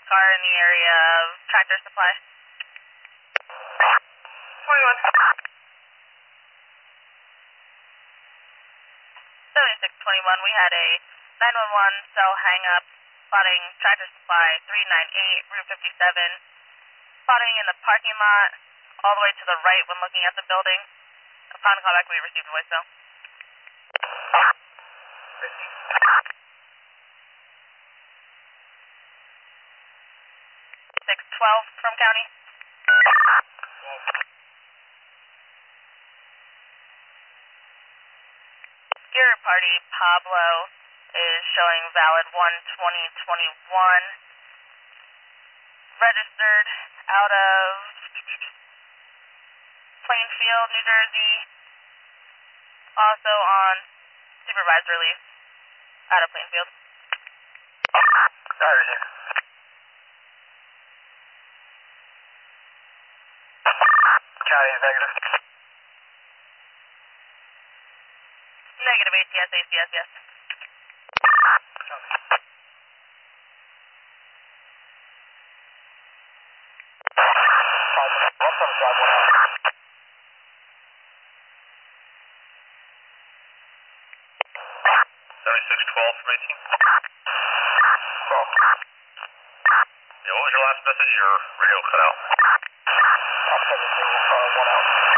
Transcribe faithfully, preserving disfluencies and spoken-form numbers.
car in the area of Tractor Supply. twenty-one. seventy-six twenty-one, we had a nine one one cell hang up, spotting Tractor Supply three ninety-eight, Route fifty-seven, spotting in the parking lot, all the way to the right when looking at the building. Upon callback, we received a voicemail. six twelve from County. Gear Party Pablo is showing valid one twenty twenty-one. Registered out of Plainfield, New Jersey. Also on supervised release out of Plainfield. Sorry, sir. County is negative. Negative A C S, A C S, yes. seventy-six twelve from eighteen. twelve. Yeah, what was your last message? Your radio cut out. seventeen, uh, one out.